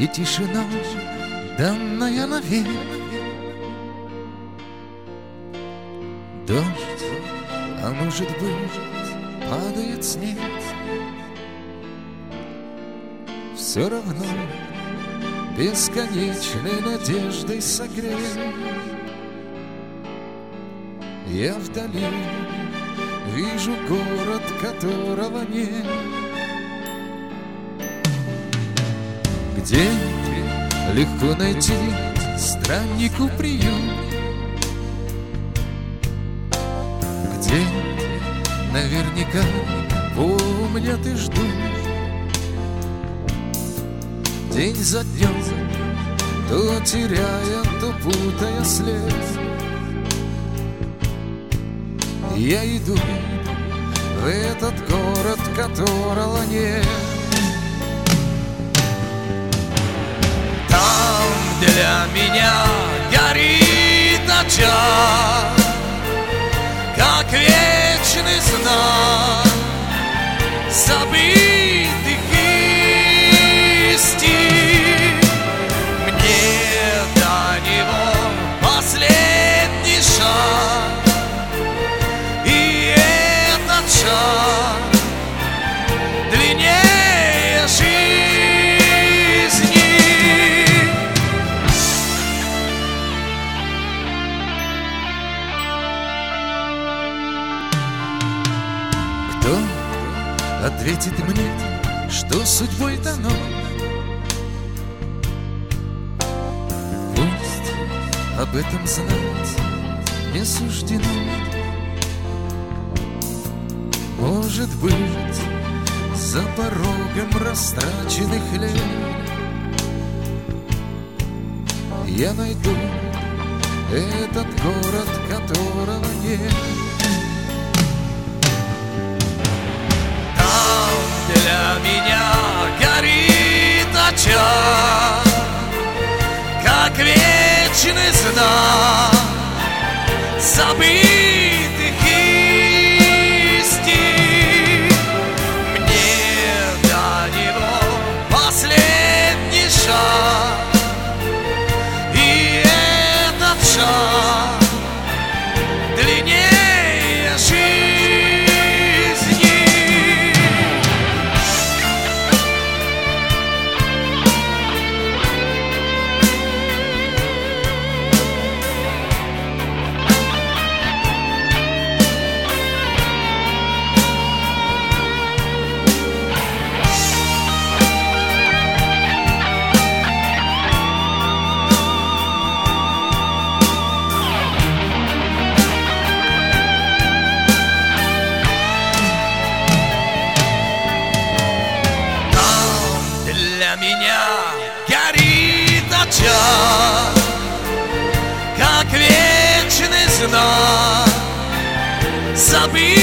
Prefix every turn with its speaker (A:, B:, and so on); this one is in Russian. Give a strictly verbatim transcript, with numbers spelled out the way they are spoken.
A: и тишина, данная навек. Дождь, а может быть, падает снег. Все равно бесконечной надеждой согрет. Я вдали вижу город, которого нет, где легко найти страннику приют, где наверняка помнят и ждут день за днем, то теряя, то путая след. Я иду в этот город, которого нет. Там для меня горит очаг, как вечный знак забытых истин. Мне до него последний шаг, и этот шаг длиннее жизни. Кто ответит мне, что судьбой дано? Пусть об этом знать не суждено. Может быть, за порогом растраченных лет я найду этот город, которого нет. Для меня горит очаг, как вечный знак забытых истин. Мне до него последний шаг, и этот шаг длиннее жизни. Для меня горит очаг, как вечный знак забытых